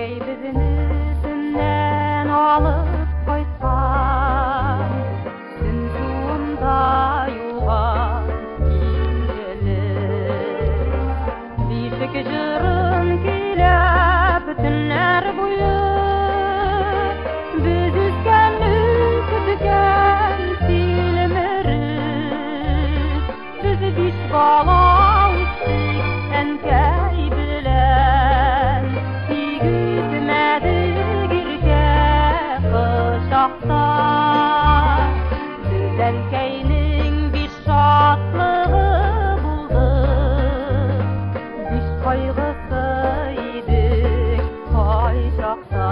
Әнкәй безне сөннән алып кайтқан, түн суында юлга килгеле. Бишек җырын көйләп төннәр буе, без үскәнне көткән силмерез. Без биш бала үстек әнкәй белән, тигезмәдек иркә кочакта. Без әнкәйнең биш шатлыгы булды, биш кайгысы идек кай чакта.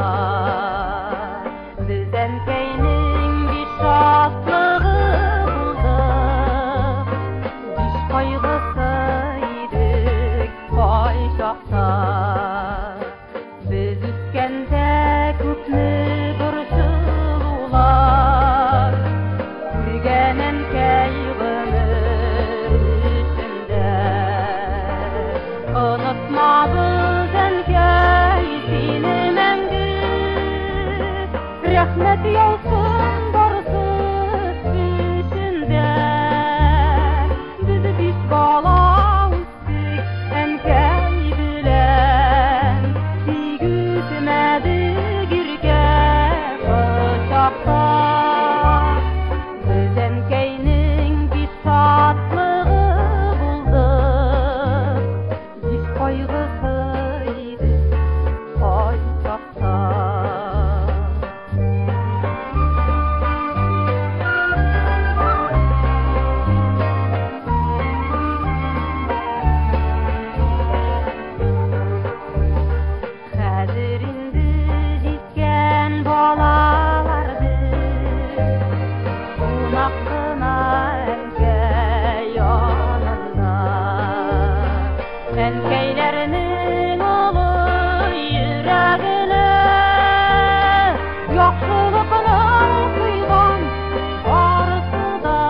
Без әнкәйнең биш шатлыгы булды, биш кайгысы идек кай чакта. Без үскәндә күпне борчылулар күргән әнкәй гомер эчендә. Онытмабыз әнкәй сине мәңге, рәхмәт яусын барысы эчендә. Без биш бала үстек әнкәй белән, тигезмәдек иркә кочакта. Без әнкәйнең биш шатлыгы булды, биш кайгысы идек кай чакта. Хәзер инде җиткән балаларбыз, кунак кына әнкәй янында. Әнкәйләрнең олы йөрәгенә яхшылыкның куйган барысы да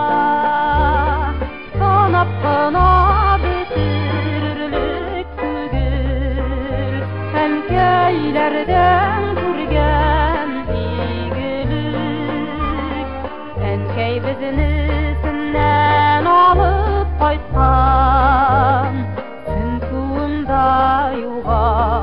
санап кына бетерерлек түгел. Әнкәйләрдән күргән игелек, әнкәй безне сөннән алып кайткан, түн суында юлга